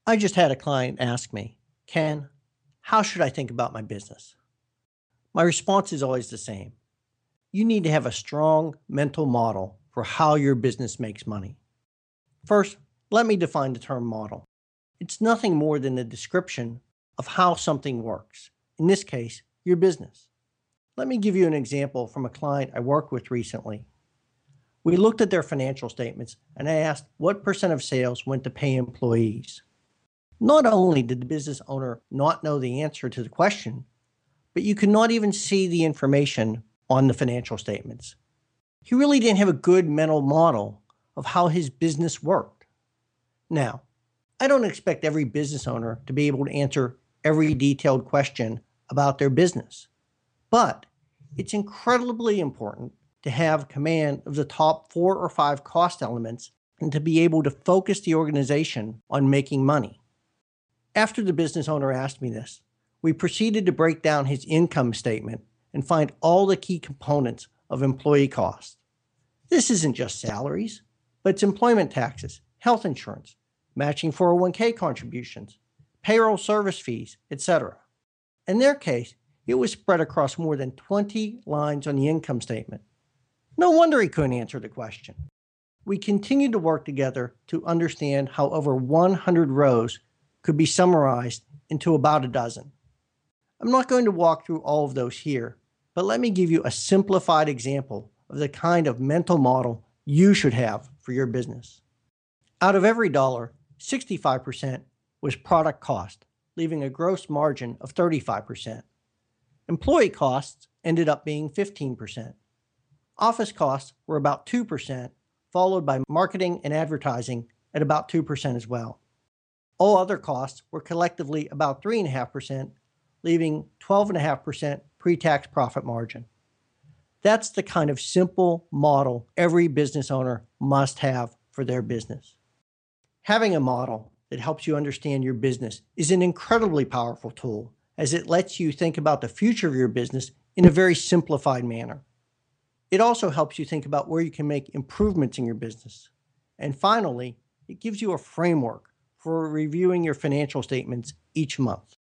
I just had a client ask me, Ken, how should I think about my business? My response is always the same. You need to have a strong mental model for how your business makes money. First, let me define the term model. It's nothing more than a description of how something works, in this case, your business. Let me give you an example from a client I worked with recently. We looked at their financial statements and I asked what percent of sales went to pay employees. Not only did the business owner not know the answer to the question, but you could not even see the information on the financial statements. He really didn't have a good mental model of how his business worked. Now, I don't expect every business owner to be able to answer every detailed question about their business, but it's incredibly important to have command of the top 4 or 5 cost elements and to be able to focus the organization on making money. After the business owner asked me this, we proceeded to break down his income statement and find all the key components of employee costs. This isn't just salaries, but it's employment taxes, health insurance, matching 401k contributions, payroll service fees, etc. In their case, it was spread across more than 20 lines on the income statement. No wonder he couldn't answer the question. We continued to work together to understand how over 100 rows could be summarized into about a dozen. I'm not going to walk through all of those here, but let me give you a simplified example of the kind of mental model you should have for your business. Out of every dollar, 65% was product cost, leaving a gross margin of 35%. Employee costs ended up being 15%. Office costs were about 2%, followed by marketing and advertising at about 2% as well. All other costs were collectively about 3.5%, leaving 12.5% pre-tax profit margin. That's the kind of simple model every business owner must have for their business. Having a model that helps you understand your business is an incredibly powerful tool, as it lets you think about the future of your business in a very simplified manner. It also helps you think about where you can make improvements in your business. And finally, it gives you a framework for reviewing your financial statements each month.